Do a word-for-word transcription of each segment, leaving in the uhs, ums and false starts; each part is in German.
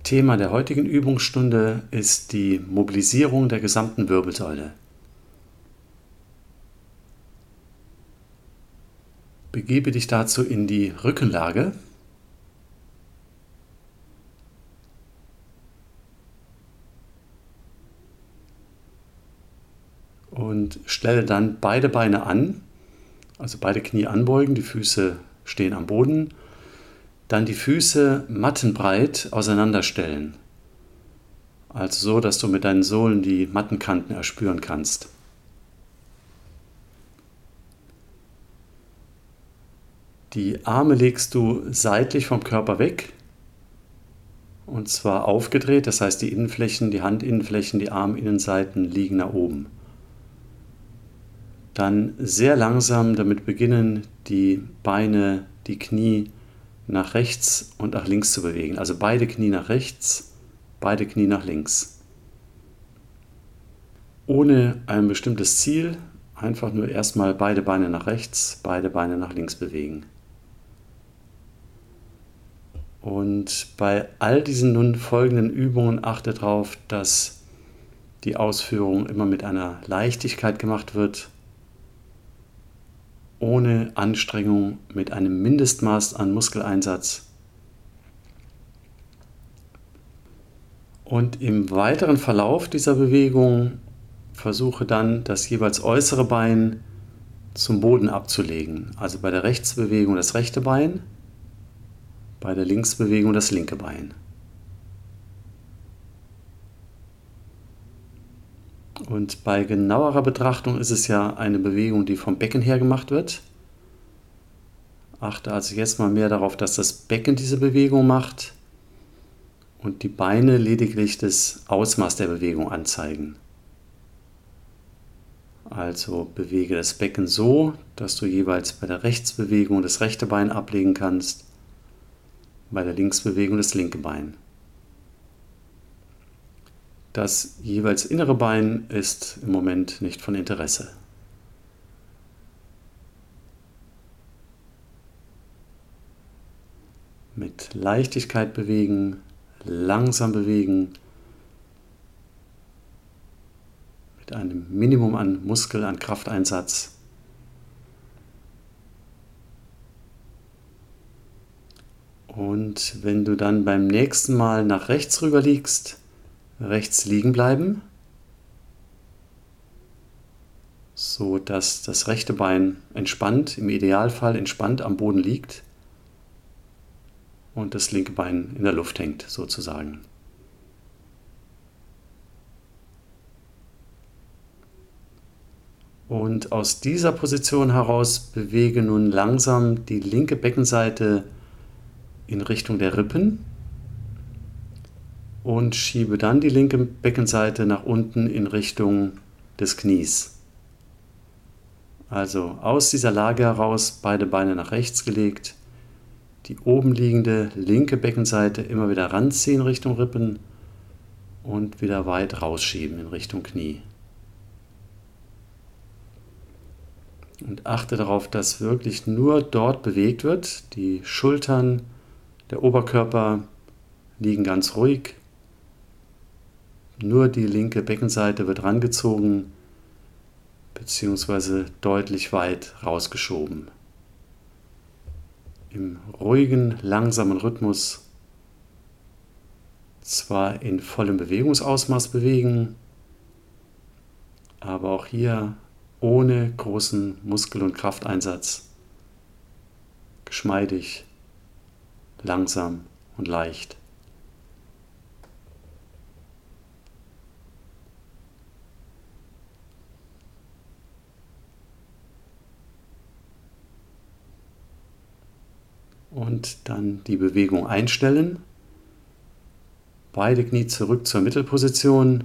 Thema der heutigen Übungsstunde ist die Mobilisierung der gesamten Wirbelsäule. Begebe dich dazu in die Rückenlage und stelle dann beide Beine an, also beide Knie anbeugen, die Füße stehen am Boden. Dann die Füße mattenbreit auseinanderstellen. Also so, dass du mit deinen Sohlen die Mattenkanten erspüren kannst. Die Arme legst du seitlich vom Körper weg. Und zwar aufgedreht, das heißt die Innenflächen, die Handinnenflächen, die Arminnenseiten liegen nach oben. Dann sehr langsam damit beginnen, die Beine, die Knie nach rechts und nach links zu bewegen. Also beide Knie nach rechts, beide Knie nach links. Ohne ein bestimmtes Ziel, einfach nur erstmal beide Beine nach rechts, beide Beine nach links bewegen. Und bei all diesen nun folgenden Übungen achte darauf, dass die Ausführung immer mit einer Leichtigkeit gemacht wird, ohne Anstrengung, mit einem Mindestmaß an Muskeleinsatz. Und im weiteren Verlauf dieser Bewegung versuche dann, das jeweils äußere Bein zum Boden abzulegen. Also bei der Rechtsbewegung das rechte Bein, bei der Linksbewegung das linke Bein. Und bei genauerer Betrachtung ist es ja eine Bewegung, die vom Becken her gemacht wird. Achte also jetzt mal mehr darauf, dass das Becken diese Bewegung macht und die Beine lediglich das Ausmaß der Bewegung anzeigen. Also bewege das Becken so, dass du jeweils bei der Rechtsbewegung das rechte Bein ablegen kannst, bei der Linksbewegung das linke Bein. Das jeweils innere Bein ist im Moment nicht von Interesse. Mit Leichtigkeit bewegen, langsam bewegen, mit einem Minimum an Muskel, an Krafteinsatz. Und wenn du dann beim nächsten Mal nach rechts rüber liegst, rechts liegen bleiben, so dass das rechte Bein entspannt, im Idealfall entspannt am Boden liegt und das linke Bein in der Luft hängt, sozusagen. Und aus dieser Position heraus bewege nun langsam die linke Beckenseite in Richtung der Rippen und schiebe dann die linke Beckenseite nach unten in Richtung des Knies. Also aus dieser Lage heraus beide Beine nach rechts gelegt, die oben liegende linke Beckenseite immer wieder ranziehen Richtung Rippen und wieder weit rausschieben in Richtung Knie. Und achte darauf, dass wirklich nur dort bewegt wird. Die Schultern, der Oberkörper liegen ganz ruhig. Nur die linke Beckenseite wird rangezogen bzw. deutlich weit rausgeschoben. Im ruhigen, langsamen Rhythmus, zwar in vollem Bewegungsausmaß bewegen, aber auch hier ohne großen Muskel- und Krafteinsatz, geschmeidig, langsam und leicht. Und dann die Bewegung einstellen. Beide Knie zurück zur Mittelposition.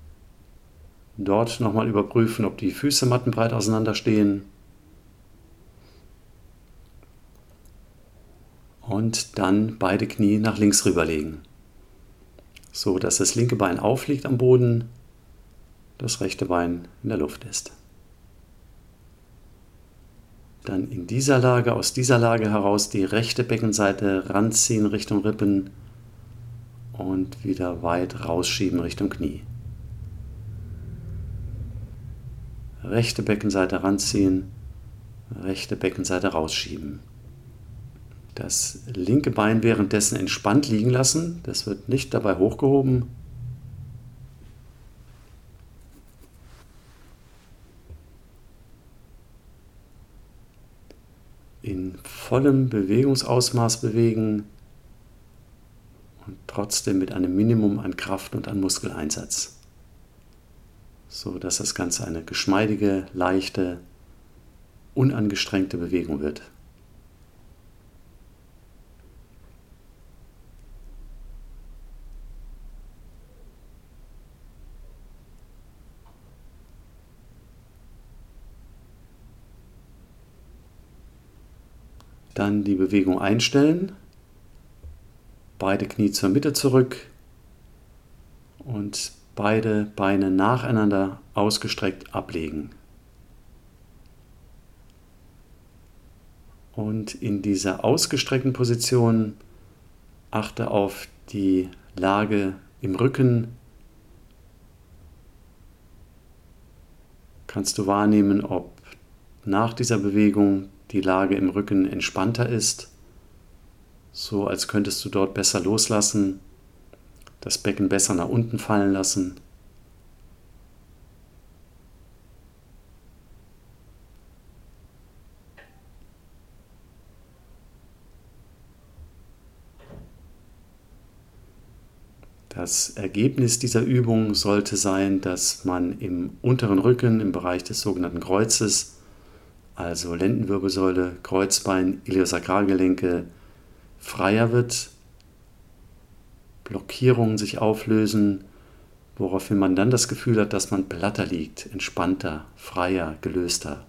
Dort nochmal überprüfen, ob die Füße mattenbreit auseinanderstehen. Und dann beide Knie nach links rüberlegen. So dass das linke Bein aufliegt am Boden, das rechte Bein in der Luft ist. Dann in dieser Lage, aus dieser Lage heraus die rechte Beckenseite ranziehen Richtung Rippen und wieder weit rausschieben Richtung Knie. Rechte Beckenseite ranziehen, rechte Beckenseite rausschieben. Das linke Bein währenddessen entspannt liegen lassen, das wird nicht dabei hochgehoben. In vollem Bewegungsausmaß bewegen und trotzdem mit einem Minimum an Kraft und an Muskeleinsatz, so dass das Ganze eine geschmeidige, leichte, unangestrengte Bewegung wird. Dann die Bewegung einstellen, beide Knie zur Mitte zurück und beide Beine nacheinander ausgestreckt ablegen. Und in dieser ausgestreckten Position achte auf die Lage im Rücken. Kannst du wahrnehmen, ob nach dieser Bewegung die Lage im Rücken entspannter ist, so als könntest du dort besser loslassen, das Becken besser nach unten fallen lassen. Das Ergebnis dieser Übung sollte sein, dass man im unteren Rücken, im Bereich des sogenannten Kreuzes, also Lendenwirbelsäule, Kreuzbein, Iliosakralgelenke, freier wird, Blockierungen sich auflösen, woraufhin man dann das Gefühl hat, dass man platter liegt, entspannter, freier, gelöster.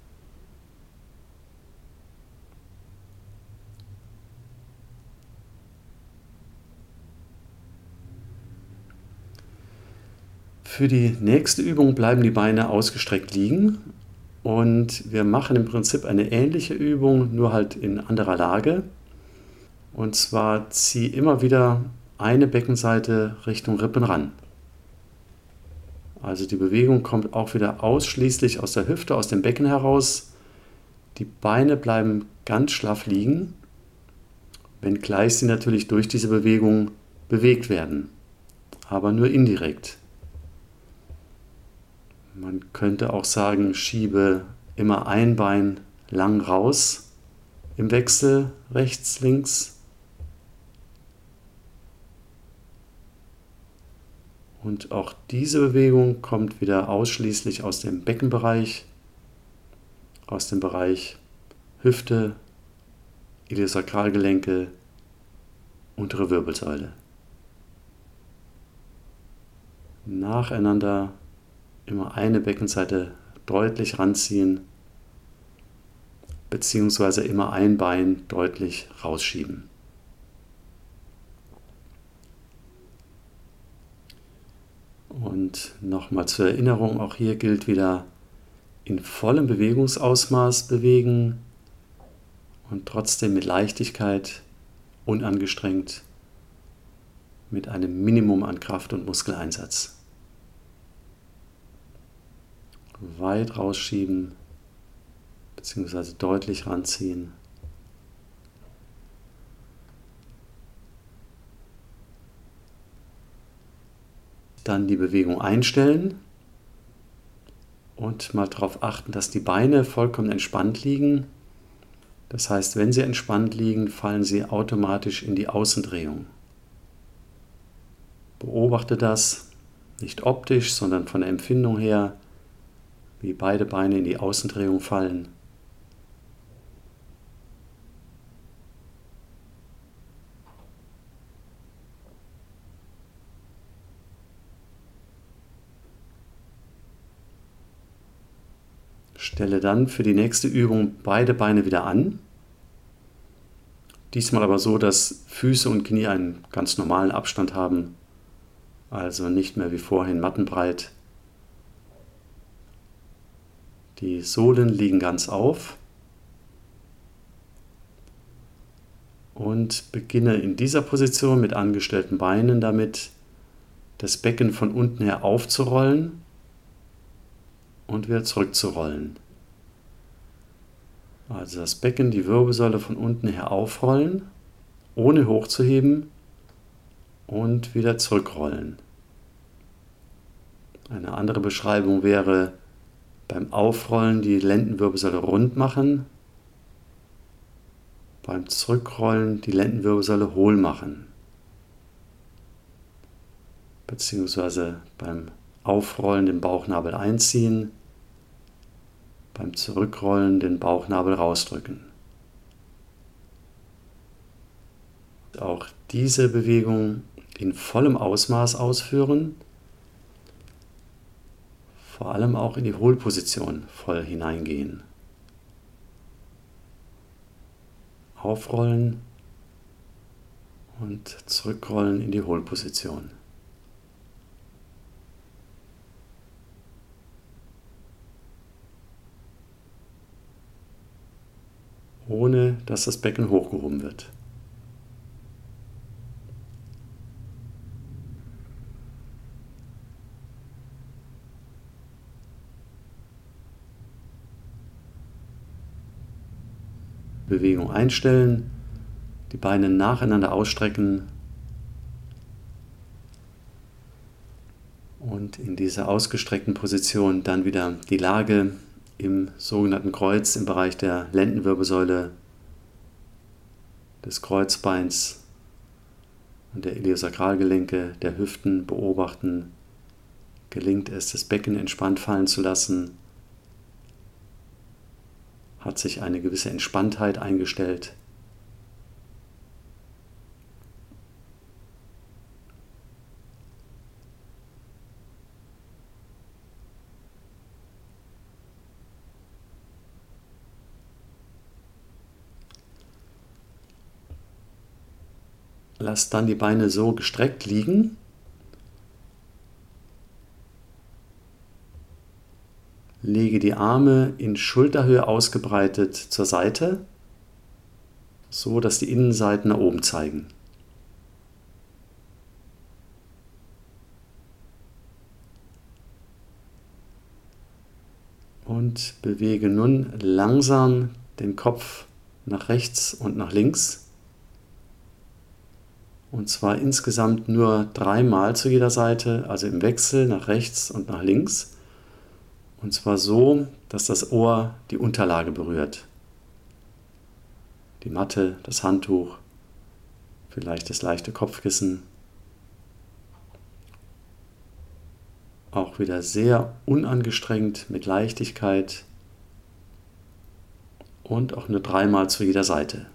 Für die nächste Übung bleiben die Beine ausgestreckt liegen. Und wir machen im Prinzip eine ähnliche Übung, nur halt in anderer Lage. Und zwar zieh immer wieder eine Beckenseite Richtung Rippen ran. Also die Bewegung kommt auch wieder ausschließlich aus der Hüfte, aus dem Becken heraus. Die Beine bleiben ganz schlaff liegen, wenngleich sie natürlich durch diese Bewegung bewegt werden, aber nur indirekt. Man könnte auch sagen, schiebe immer ein Bein lang raus im Wechsel, rechts, links. Und auch diese Bewegung kommt wieder ausschließlich aus dem Beckenbereich, aus dem Bereich Hüfte, Iliosakralgelenke, untere Wirbelsäule. Nacheinander immer eine Beckenseite deutlich ranziehen, beziehungsweise immer ein Bein deutlich rausschieben. Und nochmal zur Erinnerung, auch hier gilt wieder in vollem Bewegungsausmaß bewegen und trotzdem mit Leichtigkeit, unangestrengt, mit einem Minimum an Kraft und Muskeleinsatz. Weit rausschieben, beziehungsweise deutlich ranziehen. Dann die Bewegung einstellen und mal darauf achten, dass die Beine vollkommen entspannt liegen. Das heißt, wenn sie entspannt liegen, fallen sie automatisch in die Außendrehung. Beobachte das, nicht optisch, sondern von der Empfindung her, wie beide Beine in die Außendrehung fallen. Stelle dann für die nächste Übung beide Beine wieder an. Diesmal aber so, dass Füße und Knie einen ganz normalen Abstand haben, also nicht mehr wie vorhin mattenbreit. Die Sohlen liegen ganz auf. und beginne in dieser Position mit angestellten Beinen damit, das Becken von unten her aufzurollen und wieder zurückzurollen. Also das Becken, die Wirbelsäule von unten her aufrollen, ohne hochzuheben und wieder zurückrollen. Eine andere Beschreibung wäre beim Aufrollen die Lendenwirbelsäule rund machen, beim Zurückrollen die Lendenwirbelsäule hohl machen. Beziehungsweise beim Aufrollen den Bauchnabel einziehen, beim Zurückrollen den Bauchnabel rausdrücken. Auch diese Bewegung in vollem Ausmaß ausführen, vor allem auch in die Hohlposition voll hineingehen. Aufrollen und zurückrollen in die Hohlposition. Ohne dass das Becken hochgehoben wird. Bewegung einstellen, die Beine nacheinander ausstrecken und in dieser ausgestreckten Position dann wieder die Lage im sogenannten Kreuz im Bereich der Lendenwirbelsäule, des Kreuzbeins und der Iliosakralgelenke, der Hüften beobachten. Gelingt es, das Becken entspannt fallen zu lassen? Hat sich eine gewisse Entspanntheit eingestellt? Lass dann die Beine so gestreckt liegen. Lege die Arme in Schulterhöhe ausgebreitet zur Seite, so dass die Innenseiten nach oben zeigen. Und bewege nun langsam den Kopf nach rechts und nach links. Und zwar insgesamt nur dreimal zu jeder Seite, also im Wechsel nach rechts und nach links. Und zwar so, dass das Ohr die Unterlage berührt. Die Matte, das Handtuch, vielleicht das leichte Kopfkissen. Auch wieder sehr unangestrengt, mit Leichtigkeit. Und auch nur dreimal zu jeder Seite.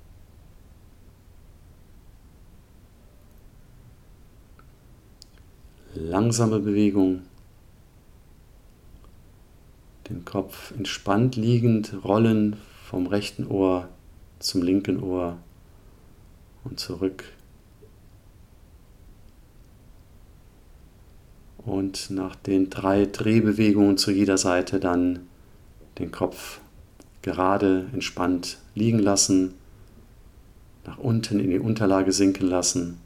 Langsame Bewegung, den Kopf entspannt liegend rollen vom rechten Ohr zum linken Ohr und zurück. Und nach den drei Drehbewegungen zu jeder Seite dann den Kopf gerade entspannt liegen lassen, nach unten in die Unterlage sinken lassen.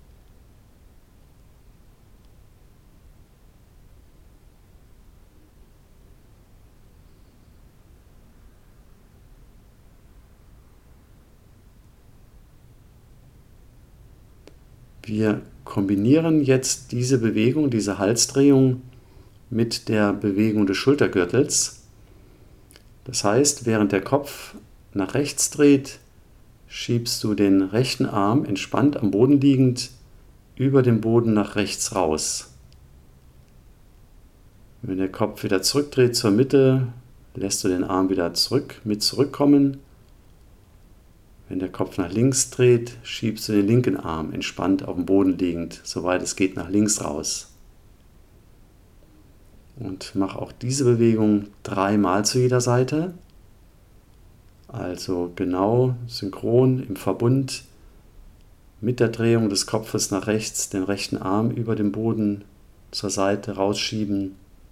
Wir kombinieren jetzt diese Bewegung, diese Halsdrehung mit der Bewegung des Schultergürtels. Das heißt, während der Kopf nach rechts dreht, schiebst du den rechten Arm entspannt am Boden liegend über den Boden nach rechts raus. Wenn der Kopf wieder zurückdreht zur Mitte, lässt du den Arm wieder zurück mit zurückkommen. Wenn der Kopf nach links dreht, schiebst du den linken Arm entspannt auf dem Boden liegend, soweit es geht, nach links raus. Und mach auch diese Bewegung dreimal zu jeder Seite. Also genau synchron im Verbund mit der Drehung des Kopfes nach rechts, den rechten Arm über den Boden zur Seite rausschieben.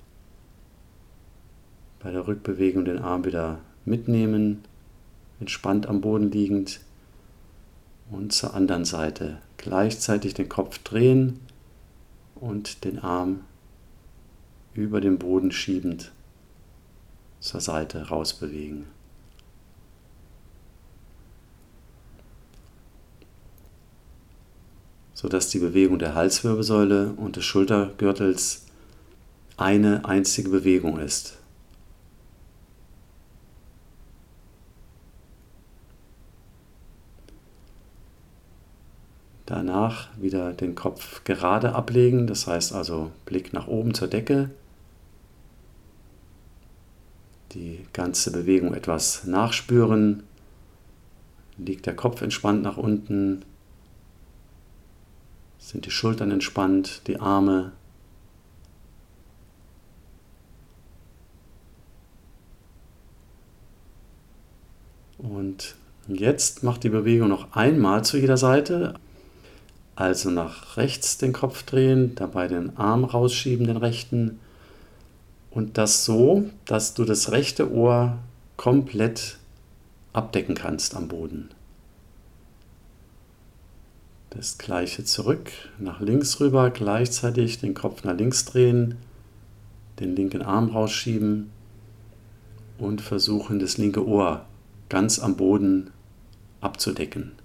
Bei der Rückbewegung den Arm wieder mitnehmen, entspannt am Boden liegend. Und zur anderen Seite gleichzeitig den Kopf drehen und den Arm über den Boden schiebend zur Seite rausbewegen. Sodass die Bewegung der Halswirbelsäule und des Schultergürtels eine einzige Bewegung ist. Danach wieder den Kopf gerade ablegen, das heißt also Blick nach oben zur Decke. Die ganze Bewegung etwas nachspüren. Liegt der Kopf entspannt nach unten? Sind die Schultern entspannt, die Arme? Und jetzt macht die Bewegung noch einmal zu jeder Seite. Also nach rechts den Kopf drehen, dabei den Arm rausschieben, den rechten. Und das so, dass du das rechte Ohr komplett abdecken kannst am Boden. Das gleiche zurück, nach links rüber, gleichzeitig den Kopf nach links drehen, den linken Arm rausschieben und versuchen, das linke Ohr ganz am Boden abzudecken.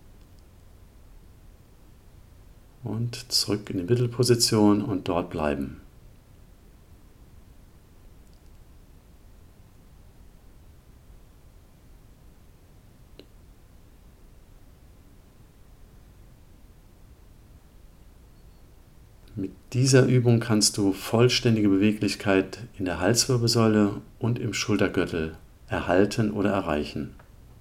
Und zurück in die Mittelposition und dort bleiben. Mit dieser Übung kannst du vollständige Beweglichkeit in der Halswirbelsäule und im Schultergürtel erhalten oder erreichen.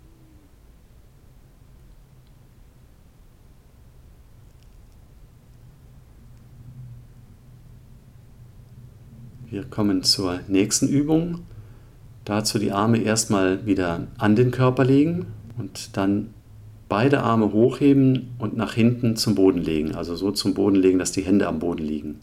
Wir kommen zur nächsten Übung. Dazu die Arme erstmal wieder an den Körper legen und dann beide Arme hochheben und nach hinten zum Boden legen. Also so zum Boden legen, dass die Hände am Boden liegen.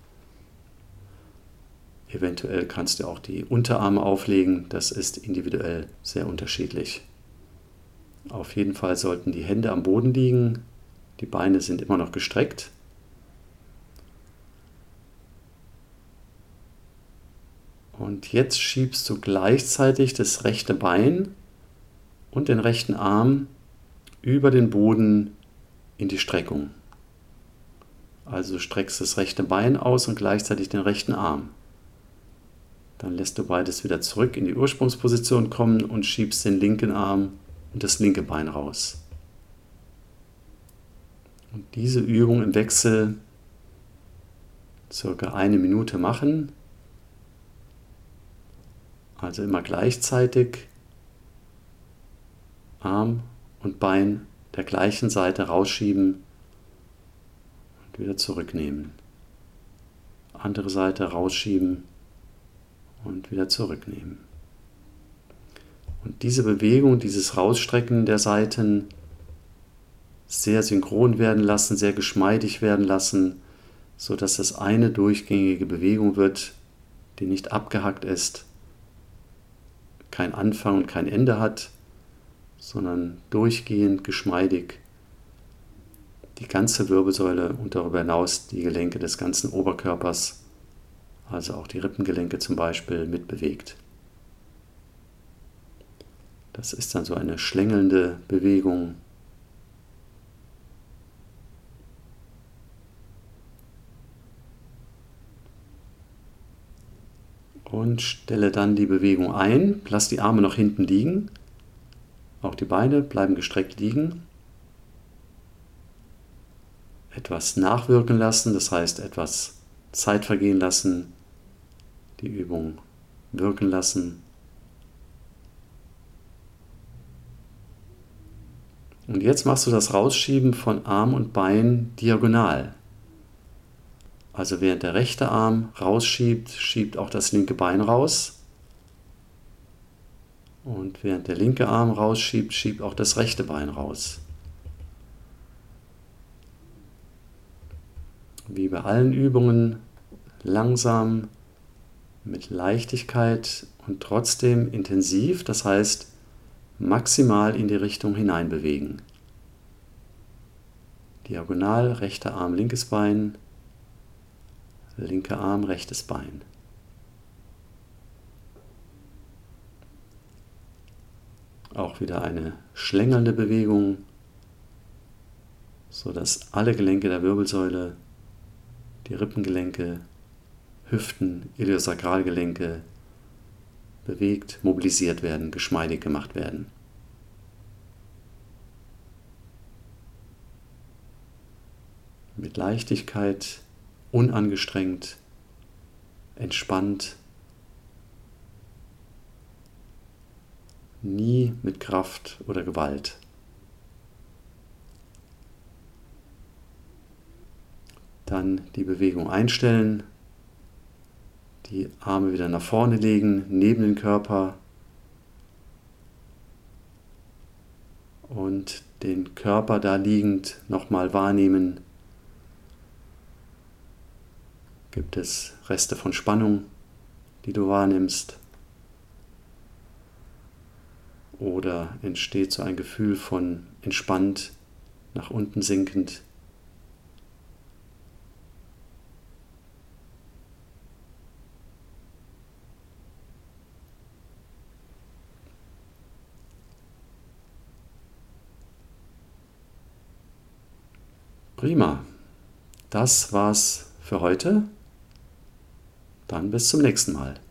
Eventuell kannst du auch die Unterarme auflegen. Das ist individuell sehr unterschiedlich. Auf jeden Fall sollten die Hände am Boden liegen. Die Beine sind immer noch gestreckt. Und jetzt schiebst du gleichzeitig das rechte Bein und den rechten Arm über den Boden in die Streckung. Also streckst das rechte Bein aus und gleichzeitig den rechten Arm. Dann lässt du beides wieder zurück in die Ursprungsposition kommen und schiebst den linken Arm und das linke Bein raus. Und diese Übung im Wechsel circa eine Minute machen. Also immer gleichzeitig Arm und Bein der gleichen Seite rausschieben und wieder zurücknehmen. Andere Seite rausschieben und wieder zurücknehmen. Und diese Bewegung, dieses Rausstrecken der Seiten sehr synchron werden lassen, sehr geschmeidig werden lassen, sodass es eine durchgängige Bewegung wird, die nicht abgehackt ist, kein Anfang und kein Ende hat, sondern durchgehend, geschmeidig die ganze Wirbelsäule und darüber hinaus die Gelenke des ganzen Oberkörpers, also auch die Rippengelenke zum Beispiel, mitbewegt. Das ist dann so eine schlängelnde Bewegung. Und stelle dann die Bewegung ein, lass die Arme noch hinten liegen, auch die Beine bleiben gestreckt liegen. Etwas nachwirken lassen, das heißt etwas Zeit vergehen lassen, die Übung wirken lassen. Und jetzt machst du das Rausschieben von Arm und Bein diagonal. Also während der rechte Arm rausschiebt, schiebt auch das linke Bein raus. Und während der linke Arm rausschiebt, schiebt auch das rechte Bein raus. Wie bei allen Übungen, langsam, mit Leichtigkeit und trotzdem intensiv, das heißt maximal in die Richtung hineinbewegen. Diagonal, rechter Arm, linkes Bein, linker Arm, rechtes Bein. Auch wieder eine schlängelnde Bewegung, sodass alle Gelenke der Wirbelsäule, die Rippengelenke, Hüften, Iliosakralgelenke bewegt, mobilisiert werden, geschmeidig gemacht werden. Mit Leichtigkeit, unangestrengt, entspannt, nie mit Kraft oder Gewalt. Dann die Bewegung einstellen, die Arme wieder nach vorne legen, neben den Körper und den Körper da liegend nochmal wahrnehmen. Gibt es Reste von Spannung, die du wahrnimmst? Oder entsteht so ein Gefühl von entspannt, nach unten sinkend? Prima. Das war's für heute. Dann bis zum nächsten Mal.